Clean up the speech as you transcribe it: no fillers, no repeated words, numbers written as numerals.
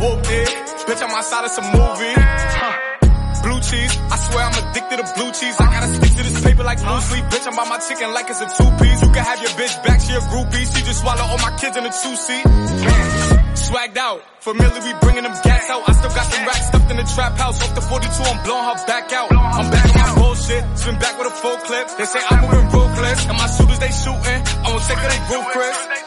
whooped it. Bitch, I'm outside of some movie. Blue cheese, I swear I'm addicted to blue cheese. I gotta stick to this paper like blue sleep. Bitch, I'm by my chicken like it's a two-piece. You can have your bitch back, she a groupie. She just swallow all my kids in a two-seat. Swagged out, familiar, we bringing them gas out. I still got some racks stuffed in the trap house. Off the 42, I'm blowing her back out. I'm back on my bullshit, spin back with a full clip. They say I'm moving ruthless, and my shooters they shooting. I won't take it, they ruthless.